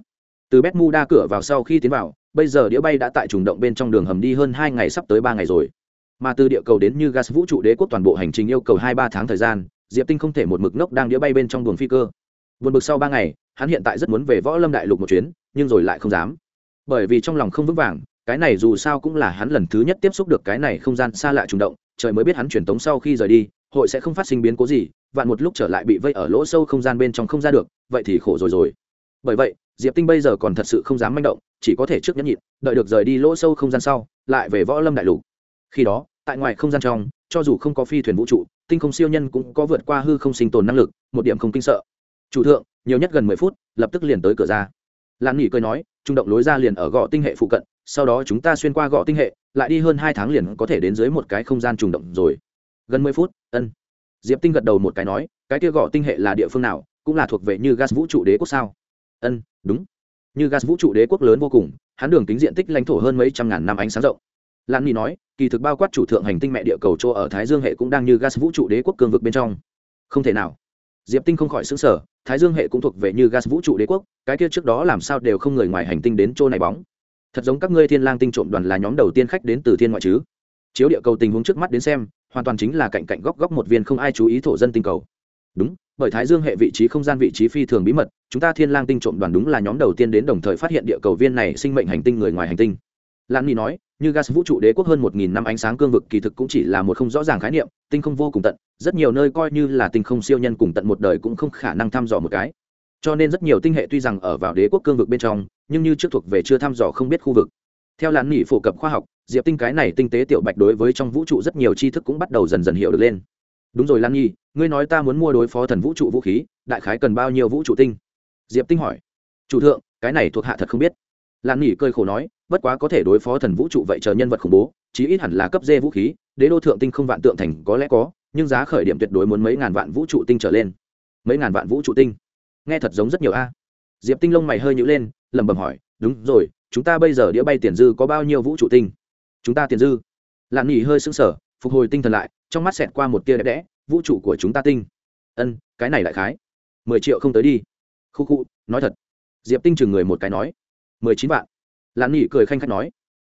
từ Bermuda cửa vào sau khi tiến vào, bây giờ đĩa bay đã tại trùng động bên trong đường hầm đi hơn 2 ngày, sắp tới 3 ngày rồi. Mà từ địa cầu đến New Gas vũ trụ đế quốc toàn bộ hành trình yêu cầu 2-3 tháng thời gian, Diệp Tinh không thể một mực ngốc đang đĩa bay bên trong buồng phi cơ. Buồn bực sau 3 ngày, hắn hiện tại rất muốn về Võ Lâm Đại Lục một chuyến, nhưng rồi lại không dám. Bởi vì trong lòng không vững vàng, cái này dù sao cũng là hắn lần thứ nhất tiếp xúc được cái này không gian xa lạ trùng động, trời mới biết hắn truyền tống sau khi rời đi, hội sẽ không phát sinh biến cố gì, vạn một lúc trở lại bị vây ở lỗ sâu không gian bên trong không ra được, vậy thì khổ rồi. Bởi vậy, Diệp Tinh bây giờ còn thật sự không dám manh động, chỉ có thể trước nhẫn nhịn, đợi được rời đi lỗ sâu không gian sau, lại về Võ Lâm Đại Lục. Khi đó, tại ngoài không gian trong, cho dù không có phi thuyền vũ trụ, tinh không siêu nhân cũng có vượt qua hư không sinh tồn năng lực, một điểm không kinh sợ. Chủ thượng, nhiều nhất gần 10 phút, lập tức liền tới cửa ra. Lan Nghị cười nói, trung động lối ra liền ở gò tinh hệ phụ cận, sau đó chúng ta xuyên qua gò tinh hệ, lại đi hơn 2 tháng liền có thể đến dưới một cái không gian trùng động rồi. Gần 10 phút, ân. Diệp Tinh gật đầu một cái nói, cái kia gò tinh hệ là địa phương nào, cũng là thuộc về Như Gas vũ trụ đế quốc sao? Ân, đúng. Như Gas vũ trụ đế quốc lớn vô cùng, hắn đường kính diện tích lãnh thổ hơn mấy trăm ngàn năm ánh sáng rộng. Lan Nghị nói, kỳ thực bao quát chủ thượng hành tinh mẹ địa cầu chỗ ở Thái Dương hệ cũng đang Như Gas vũ trụ đế quốc cương vực bên trong. Không thể nào. Diệp Tinh không khỏi sửng sở, Thái Dương hệ cũng thuộc về Như Gas vũ trụ đế quốc, cái kia trước đó làm sao đều không người ngoài hành tinh đến chỗ này bóng. Thật giống các ngươi Thiên Lang tinh trộm đoàn là nhóm đầu tiên khách đến từ thiên ngoại chứ. Chiếu địa cầu tình huống trước mắt đến xem, hoàn toàn chính là cạnh cạnh góc một viên không ai chú ý thổ dân tinh cầu. Đúng, bởi Thái Dương hệ vị trí không gian vị trí phi thường bí mật, chúng ta Thiên Lang tinh trộm đoàn đúng là nhóm đầu tiên đến đồng thời phát hiện địa cầu viên này sinh mệnh hành tinh người ngoài hành tinh. Lan Nhi nói, Như Gas vũ trụ đế quốc hơn 1000 năm ánh sáng cương vực kỳ thực cũng chỉ là một không rõ ràng khái niệm, tinh không vô cùng tận, rất nhiều nơi coi như là tinh không siêu nhân cùng tận một đời cũng không khả năng thăm dò một cái. Cho nên rất nhiều tinh hệ tuy rằng ở vào đế quốc cương vực bên trong, nhưng như trước thuộc về chưa thăm dò không biết khu vực. Theo Lan Nhi phổ cập khoa học, Diệp Tinh cái này tinh tế tiểu bạch đối với trong vũ trụ rất nhiều tri thức cũng bắt đầu dần dần hiểu được lên. Đúng rồi Lan Nhi, ngươi nói ta muốn mua đối phó thần vũ trụ vũ khí, đại khái cần bao nhiêu vũ trụ tinh? Diệp Tinh hỏi. Chủ thượng, cái này thuộc hạ thật không biết. Lan Nhi cười khổ nói, bất quá có thể đối phó thần vũ trụ vậy chờ nhân vật khủng bố, chí ít hẳn là cấp D vũ khí, đế đô thượng tinh không vạn tượng thành có lẽ có, nhưng giá khởi điểm tuyệt đối muốn mấy ngàn vạn vũ trụ tinh trở lên. Mấy ngàn vạn vũ trụ tinh, nghe thật giống rất nhiều a. Diệp Tinh lông mày hơi nhíu lên, lẩm bẩm hỏi, đúng rồi, chúng ta bây giờ đĩa bay tiền dư có bao nhiêu vũ trụ tinh? Chúng ta tiền dư? Lan Nhi hơi sững sờ, phục hồi tinh thần lại, trong mắt xẹt qua một tia đẹp đẽ, vũ trụ của chúng ta tinh. Ân, cái này lại khái 10 triệu không tới đi. Khu khu, nói thật. Diệp Tinh chừng người một cái nói, 19 vạn. Lan Nhi cười khanh khách nói,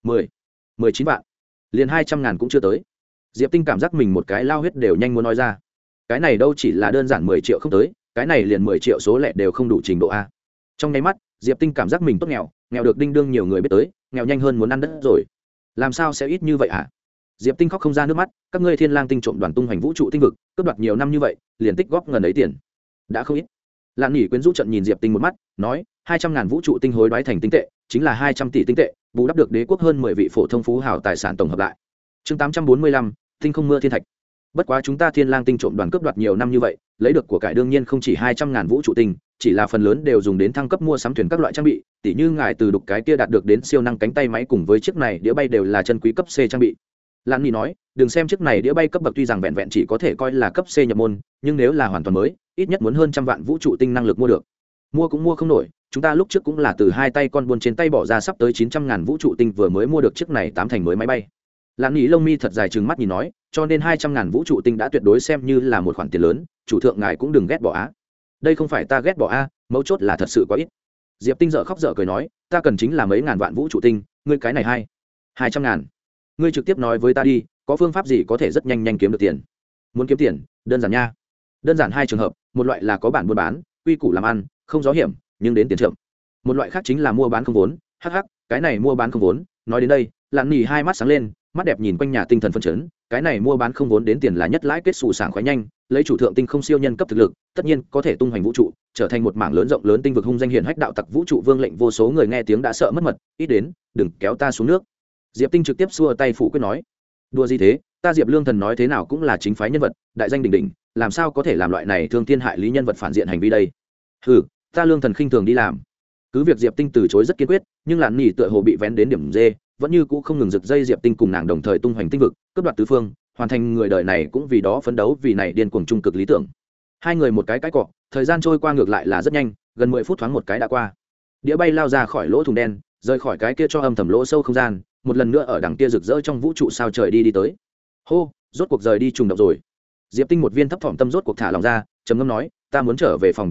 19 vạn, liền 200.000 cũng chưa tới. Diệp Tinh cảm giác mình một cái lao huyết đều nhanh muốn nói ra. Cái này đâu chỉ là đơn giản 10 triệu không tới, cái này liền 10 triệu số lẻ đều không đủ trình độ a. Trong nháy mắt, Diệp Tinh cảm giác mình tốt nghèo, nghèo được đinh đương nhiều người biết tới, nghèo nhanh hơn muốn ăn đất rồi. Làm sao sẽ ít như vậy hả? Diệp Tinh khóc không ra nước mắt, các ngươi Thiên Lang tinh trộm đoàn tung hoành vũ trụ tinh vực, cướp đoạt nhiều năm như vậy, liền tích góp ngần ấy tiền, đã không ít. Lan Nhỉ quyến rũ trận nhìn Diệp Tinh một mắt, nói, 200.000 vũ trụ tinh hối đoái thành tinh tệ, chính là 200 tỷ tinh tệ, bù đắp được đế quốc hơn 10 vị phổ thông phú hào tài sản tổng hợp lại. Chương 845, tinh không mưa thiên thạch. Bất quá chúng ta Thiên Lang tinh trộm đoàn cướp đoạt nhiều năm như vậy, lấy được của cải đương nhiên không chỉ 200.000 vũ trụ tinh, chỉ là phần lớn đều dùng đến thăng cấp mua sắm thuyền các loại trang bị, tỉ như ngài từ đục cái kia đạt được đến siêu năng cánh tay máy cùng với chiếc này đĩa bay đều là chân quý cấp C trang bị. Lan Nhi nói, đừng xem chiếc này đĩa bay cấp bậc tuy rằng vẹn vẹn chỉ có thể coi là cấp C nhập môn, nhưng nếu là hoàn toàn mới, ít nhất muốn hơn 100 vạn vũ trụ tinh năng lực mua được. Mua cũng mua không nổi, chúng ta lúc trước cũng là từ hai tay con buôn trên tay bỏ ra sắp tới 900.000 vũ trụ tinh vừa mới mua được chiếc này 8 thành mới máy bay. Lan Nhi lông mi thật dài trừng mắt nhìn nói, cho nên 200.000 vũ trụ tinh đã tuyệt đối xem như là một khoản tiền lớn, chủ thượng ngài cũng đừng ghét bỏ á. Đây không phải ta ghét bỏ a, mấu chốt là thật sự quá ít. Diệp Tinh dở khóc dở cười nói, ta cần chính là mấy ngàn vạn vũ trụ tinh, ngươi cái này 200.000. Ngươi trực tiếp nói với ta đi, có phương pháp gì có thể rất nhanh kiếm được tiền? Muốn kiếm tiền, đơn giản nha. Đơn giản hai trường hợp, một loại là có bản buôn bán, quy củ làm ăn, không gió hiểm, nhưng đến tiền chậm. Một loại khác chính là mua bán không vốn, hắc, cái này mua bán không vốn, nói đến đây, Lan Nỉ hai mắt sáng lên, mắt đẹp nhìn quanh nhà tinh thần phân chấn, cái này mua bán không vốn đến tiền là nhất lãi kết xù sảng khoái nhanh, lấy chủ thượng tinh không siêu nhân cấp thực lực, tất nhiên có thể tung hoành vũ trụ, trở thành một mảng lớn rộng lớn tinh vực hung danh hiển hách đạo tặc vũ trụ vương lệnh vô số người nghe tiếng đã sợ mất mật, ít đến, đừng kéo ta xuống nước. Diệp Tinh trực tiếp xua tay phủ quyết nói, đùa gì thế, ta Diệp Lương Thần nói thế nào cũng là chính phái nhân vật, đại danh đỉnh đỉnh, làm sao có thể làm loại này thương thiên hại lý nhân vật phản diện hành vi đây? Hừ, ta Lương Thần khinh thường đi làm. Cứ việc Diệp Tinh từ chối rất kiên quyết, nhưng Lan Nỉ tựa hồ bị vén đến điểm dê, vẫn như cũ không ngừng giật dây Diệp Tinh cùng nàng đồng thời tung hoành tinh vực, cướp đoạt tứ phương, hoàn thành người đời này cũng vì đó phấn đấu, vì này điên cuồng trung cực lý tưởng. Hai người một cái cọ, thời gian trôi qua ngược lại là rất nhanh, gần 10 phút thoáng một cái đã qua. Đĩa bay lao ra khỏi lỗ thủng đen, rời khỏi cái kia cho âm thầm lỗ sâu không gian, một lần nữa ở đằng kia rực rỡ trong vũ trụ sao trời đi tới. Hô, rốt cuộc rời đi trùng động rồi. Diệp Tinh một viên thấp thỏm tâm rốt cuộc thả lòng ra, trầm ngâm nói, ta muốn trở về phòng tu luyện,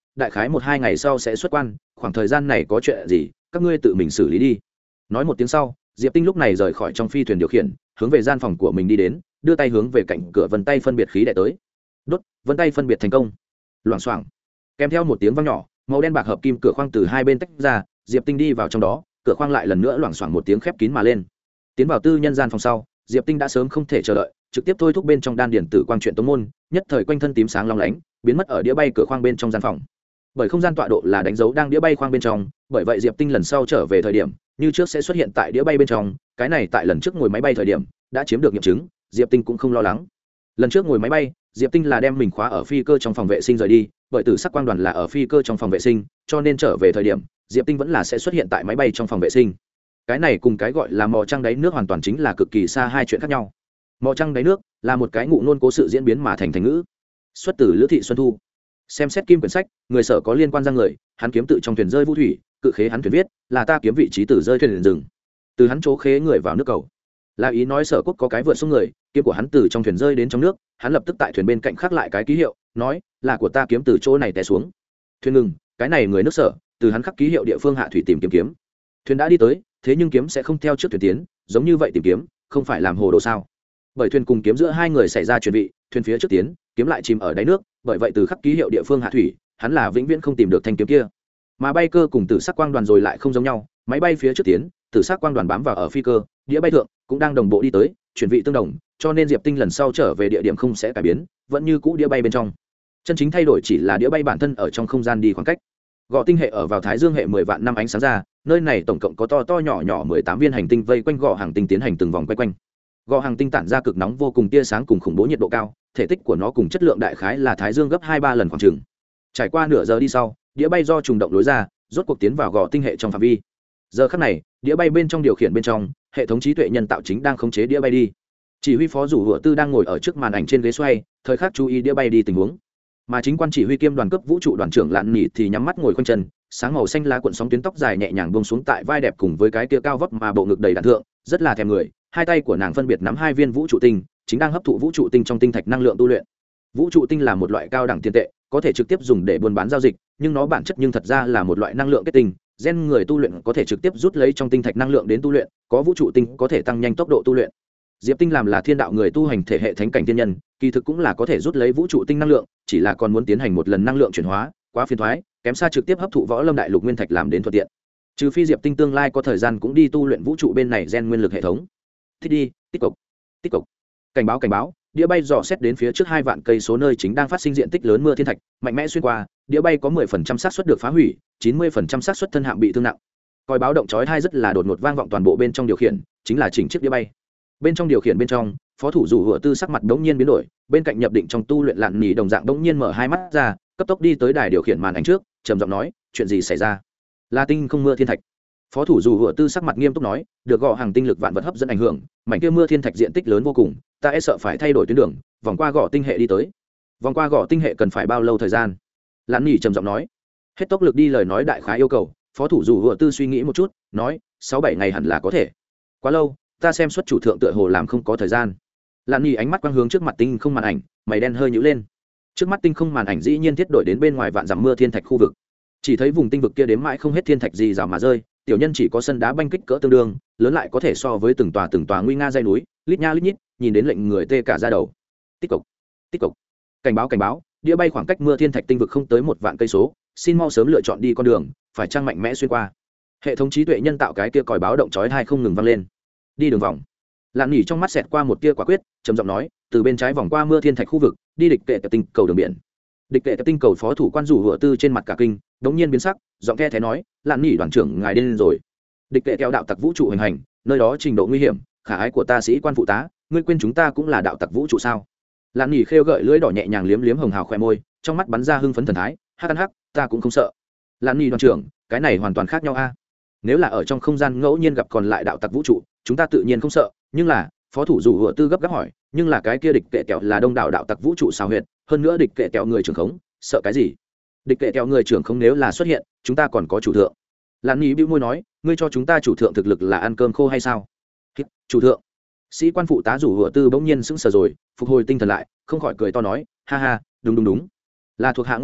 đại khái 1-2 ngày sau sẽ xuất quan, khoảng thời gian này có chuyện gì các ngươi tự mình xử lý đi. Nói một tiếng sau, Diệp Tinh lúc này rời khỏi trong phi thuyền điều khiển, hướng về gian phòng của mình đi đến, đưa tay hướng về cạnh cửa vân tay phân biệt khí đẻ tới. Đốt, vân tay phân biệt thành công. Loảng xoảng, kèm theo một tiếng vang nhỏ, màu đen bạc hợp kim cửa khoang từ hai bên tách ra, Diệp Tinh đi vào trong đó, cửa khoang lại lần nữa loảng xoảng một tiếng khép kín mà lên. Tiến vào tư nhân gian phòng sau, Diệp Tinh đã sớm không thể chờ đợi, trực tiếp thôi thúc bên trong đan điển tử quang truyện tống môn, nhất thời quanh thân tím sáng long lánh, biến mất ở đĩa bay cửa khoang bên trong gian phòng. Bởi không gian tọa độ là đánh dấu đang đĩa bay khoang bên trong, bởi vậy Diệp Tinh lần sau trở về thời điểm, như trước sẽ xuất hiện tại đĩa bay bên trong, cái này tại lần trước ngồi máy bay thời điểm đã chiếm được nghiệm chứng, Diệp Tinh cũng không lo lắng. Lần trước ngồi máy bay, Diệp Tinh là đem mình khóa ở phi cơ trong phòng vệ sinh rời đi, bởi tử sắc quang đoàn là ở phi cơ trong phòng vệ sinh, cho nên trở về thời điểm, Diệp Tinh vẫn là sẽ xuất hiện tại máy bay trong phòng vệ sinh. Cái này cùng cái gọi là mò trăng đáy nước hoàn toàn chính là cực kỳ xa hai chuyện khác nhau. Mò trăng đáy nước là một cái ngụ ngôn cố sự diễn biến mà thành thành ngữ, xuất từ Lữ Thị Xuân Thu. Xem xét kim quyển sách, người sở có liên quan ra người, hắn kiếm tự trong thuyền rơi vũ thủy, cự khế hắn thuyền viết là ta kiếm vị trí tử rơi thuyền rừng, từ hắn chỗ khế người vào nước cầu, là ý nói sở quốc có cái vượt xuống người, kiếm của hắn từ trong thuyền rơi đến trong nước, hắn lập tức tại thuyền bên cạnh khắc lại cái ký hiệu, nói là của ta kiếm từ chỗ này té xuống. Thuyền ngừng, cái này người nước sở, từ hắn khắc ký hiệu địa phương hạ thủy tìm kiếm kiếm. Thuyền đã đi tới, thế nhưng kiếm sẽ không theo trước thuyền tiến, giống như vậy tìm kiếm, không phải làm hồ đồ sao? Bởi thuyền cùng kiếm giữa hai người xảy ra chuyển vị, thuyền phía trước tiến, kiếm lại chìm ở đáy nước, bởi vậy từ khắc ký hiệu địa phương hạ thủy, hắn là vĩnh viễn không tìm được thanh kiếm kia. Mà bay cơ cùng tử sắc quang đoàn rồi lại không giống nhau, máy bay phía trước tiến, tử sắc quang đoàn bám vào ở phi cơ, đĩa bay thượng cũng đang đồng bộ đi tới, chuyển vị tương đồng, cho nên Diệp Tinh lần sau trở về địa điểm không sẽ cải biến, vẫn như cũ đĩa bay bên trong. Chân chính thay đổi chỉ là đĩa bay bản thân ở trong không gian đi khoảng cách. Gò tinh hệ ở vào Thái Dương hệ 10 vạn năm ánh sáng ra, nơi này tổng cộng có to to nhỏ nhỏ 18 viên hành tinh vây quanh gò hành tinh tiến hành từng vòng quay quanh. Gò hành tinh tản ra cực nóng vô cùng tia sáng cùng khủng bố nhiệt độ cao, thể tích của nó cùng chất lượng đại khái là Thái Dương gấp 2-3 lần khoảng chừng. Trải qua nửa giờ đi sau, đĩa bay do trùng động lối ra, rốt cuộc tiến vào gò tinh hệ trong phạm vi. Giờ khắc này, đĩa bay bên trong điều khiển bên trong, hệ thống trí tuệ nhân tạo chính đang khống chế đĩa bay đi. Chỉ huy phó rủ hựa tư đang ngồi ở trước màn ảnh trên ghế xoay, thời khắc chú ý đĩa bay đi tình huống. Mà chính quan chỉ huy kiêm đoàn cấp vũ trụ đoàn trưởng Lạn Nhị thì nhắm mắt ngồi khoanh chân, sáng màu xanh lá cuộn sóng tuyến tóc dài nhẹ nhàng buông xuống tại vai đẹp cùng với cái kia cao vóc mà bộ ngực đầy đặn thượng, rất là thèm người. Hai tay của nàng phân biệt nắm hai viên vũ trụ tinh, chính đang hấp thụ vũ trụ tinh trong tinh thạch năng lượng tu luyện. Vũ trụ tinh là một loại cao đẳng tiền tệ, có thể trực tiếp dùng để buôn bán giao dịch, nhưng nó bản chất nhưng thật ra là một loại năng lượng kết tinh, gen người tu luyện có thể trực tiếp rút lấy trong tinh thạch năng lượng đến tu luyện, có vũ trụ tinh có thể tăng nhanh tốc độ tu luyện. Diệp Tinh làm là thiên đạo người tu hành thể hệ thánh cảnh tiên nhân, kỳ thực cũng là có thể rút lấy vũ trụ tinh năng lượng, chỉ là còn muốn tiến hành một lần năng lượng chuyển hóa, quá phiền toái, kém xa trực tiếp hấp thụ võ lâm đại lục nguyên thạch làm đến thuận tiện. Trừ phi Diệp Tinh tương lai có thời gian cũng đi tu luyện vũ trụ bên này gen nguyên lực hệ thống. Thích đi, tích cực, tích cực. Cảnh báo, đĩa bay dò xét đến phía trước 2 vạn cây số nơi chính đang phát sinh diện tích lớn mưa thiên thạch, mạnh mẽ xuyên qua, đĩa bay có 10% xác suất được phá hủy, 90% xác suất thân hạm bị thương nặng. Còi báo động chói tai rất là đột ngột vang vọng toàn bộ bên trong điều khiển, chính là chỉnh chiếc đĩa bay. Bên trong điều khiển bên trong, phó thủ rủ hựa tư sắc mặt đống nhiên biến đổi, bên cạnh nhập định trong tu luyện Lạn Nhị đồng dạng đống nhiên mở hai mắt ra, cấp tốc đi tới đài điều khiển màn ảnh trước, trầm giọng nói, chuyện gì xảy ra? Là tinh không mưa thiên thạch. Phó thủ rủ hựa tư sắc mặt nghiêm túc nói, được gò hàng tinh lực vạn vật hấp dẫn ảnh hưởng, mảnh kia mưa thiên thạch diện tích lớn vô cùng, ta e sợ phải thay đổi tuyến đường, vòng qua gò tinh hệ đi tới. Vòng qua gò tinh hệ cần phải bao lâu thời gian? Lạn Nhị trầm giọng nói. Hết tốc lực đi lời nói đại khái yêu cầu, phó thủ rủ hựa tư suy nghĩ một chút, nói, 6-7 ngày hẳn là có thể. Quá lâu, ta xem xuất chủ thượng tựa hồ làm không có thời gian. Lạn Nhị ánh mắt quang hướng trước mặt tinh không màn ảnh, mày đen hơi nhíu lên. Trước mắt tinh không màn ảnh dĩ nhiên thiết đổi đến bên ngoài vạn dặm mưa thiên thạch khu vực. Chỉ thấy vùng tinh vực kia đếm mãi không hết thiên thạch gì rào mà rơi, tiểu nhân chỉ có sân đá banh kích cỡ tương đương, lớn lại có thể so với từng tòa nguy nga dãy núi, lít nha lít nhít, nhìn đến lệnh người tê cả da đầu. Tích cộc, tích cộc. Cảnh báo, đĩa bay khoảng cách mưa thiên thạch tinh vực không tới 1 vạn cây số, xin mau sớm lựa chọn đi con đường, phải trang mạnh mẽ xuyên qua. Hệ thống trí tuệ nhân tạo cái kia còi báo động chói tai không ngừng vang lên. Đi đường vòng. Lạn Nhị trong mắt xẹt qua một tia quả quyết, trầm giọng nói, từ bên trái vòng qua mưa thiên thạch khu vực, đi địch kệ tập tinh cầu đường biển. Địch kệ tập tinh cầu phó thủ quan rủ hựa tư trên mặt cả kinh, đống nhiên biến sắc, giọng the thế nói, Lạn Nhị đoàn trưởng ngài điên rồi. Địch kệ theo đạo tặc vũ trụ hành hành, nơi đó trình độ nguy hiểm, khả ái của ta sĩ quan phụ tá, ngươi quên chúng ta cũng là đạo tặc vũ trụ sao? Lạn Nhị khêu gợi lưỡi đỏ nhẹ nhàng liếm liếm hồng hào khoe môi, trong mắt bắn ra hưng phấn thần thái, hắc ăn hắc, ta cũng không sợ. Lạn Nhị đoàn trưởng, cái này hoàn toàn khác nhau a. Nếu là ở trong không gian ngẫu nhiên gặp còn lại đạo tặc vũ trụ, chúng ta tự nhiên không sợ, nhưng là phó thủ rủ hựa tư gấp gáp hỏi, nhưng là cái kia địch kệ kẹo là đông đảo đạo tặc vũ trụ xào huyệt, hơn nữa địch kệ kẹo người trưởng khống, sợ cái gì? Địch kệ kẹo người trưởng khống nếu là xuất hiện, chúng ta còn có chủ thượng. Lạn Nhị bĩu môi nói, ngươi cho chúng ta chủ thượng thực lực là ăn cơm khô hay sao? Chủ thượng. Sĩ quan phụ tá rủ hựa tư bỗng nhiên sững sờ rồi, phục hồi tinh thần lại, không khỏi cười to nói, ha ha, đúng, là thuộc hạ ngu đột,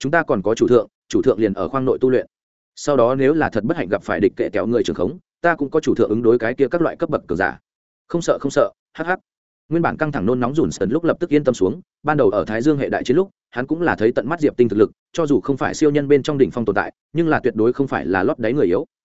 chúng ta còn có chủ thượng liền ở khoang nội tu luyện, sau đó nếu là thật bất hạnh gặp phải địch kệ kéo người trường khống, ta cũng có chủ thượng ứng đối cái kia các loại cấp bậc cường giả. Không sợ không sợ, hắc hắc. Nguyên bản căng thẳng nôn nóng dùn sần lúc lập tức yên tâm xuống, ban đầu ở Thái Dương hệ đại chiến lúc, hắn cũng là thấy tận mắt Diệp Tinh thực lực, cho dù không phải siêu nhân bên trong đỉnh phong tồn tại, nhưng là tuyệt đối không phải là lót đáy người yếu,